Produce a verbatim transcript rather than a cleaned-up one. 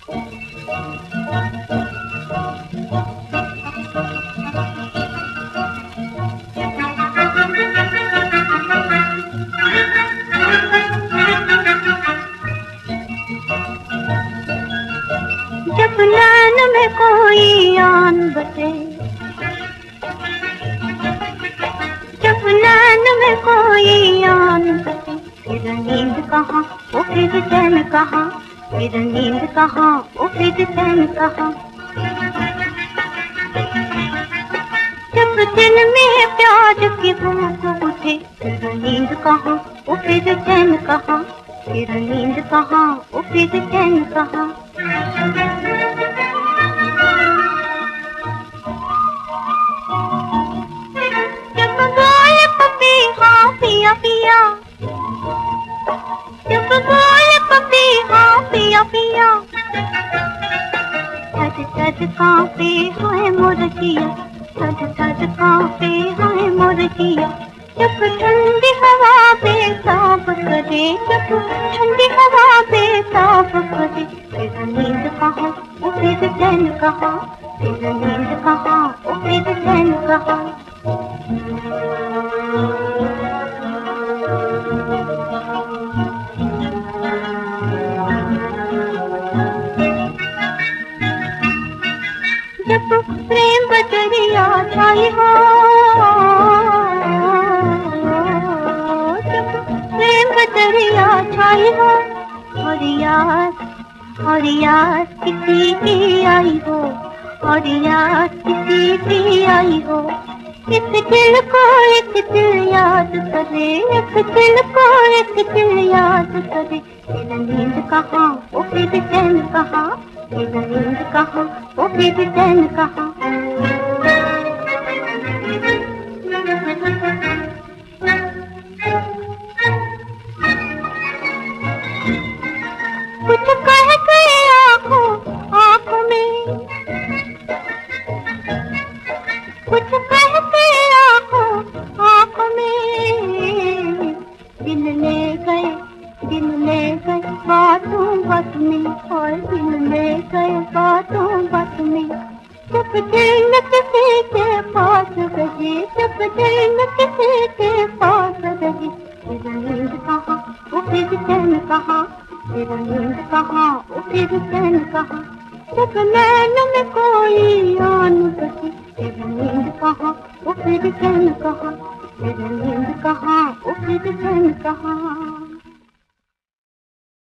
जब नैन में कोई आन बसे, जब नैन में कोई आन बसे, फिर नींद कहाँ वो फिर चैन कहाँ, फिर नींद कहाँ वो फिर चैन कहाँ। जब दिल में प्यार की भूख उठे, फिर नींद कहाँ वो फिर चैन कहाँ, फिर नींद कहाँ वो फिर चैन कहाँ। जब बोले पपी हाँ पिया पिया, जब बोले पपी हाँ पिया पिया, थद थद कांपे हाय मोर जिया, थद थद कांपे हाय मोर जिया। जब ठंडी हवा बेताब करे, जब ठंडी हवा बेताब करे, फिर नींद कहाँ वो फिर चैन कहाँ, फिर नींद कहाँ वो फिर चैन कहाँ। जब प्रेम बदरिया छाई हो, जब प्रेम बदरिया छाई हो, और याद और याद किसी की आई हो, और याद किसी की आई हो। इस दिल को एक दिल याद करे, एक दिल को एक दिल याद करे, फिर नींद कहाँ वो फिर चैन कहाँ, फिर नींद कहाँ वो फिर चैन कहाँ। कुछ कह गए आँखों आँखों में, कुछ कह गए आँखों आँखों में, दिल ले गए दिल ले गए बातों बात में, और दिल ले गए बातों बात में। जब दिल न किसी के पास रहे, जब दिल न किसी के पास रहे, फिर नींद कहाँ वो फिर चैन कहाँ, फिर नींद कहाँ वो फिर चैन कहाँ। जब नैन में कोई आन बसे, फिर नींद कहाँ वो फिर चैन कहाँ, फिर नींद कहाँ वो फिर चैन कहाँ।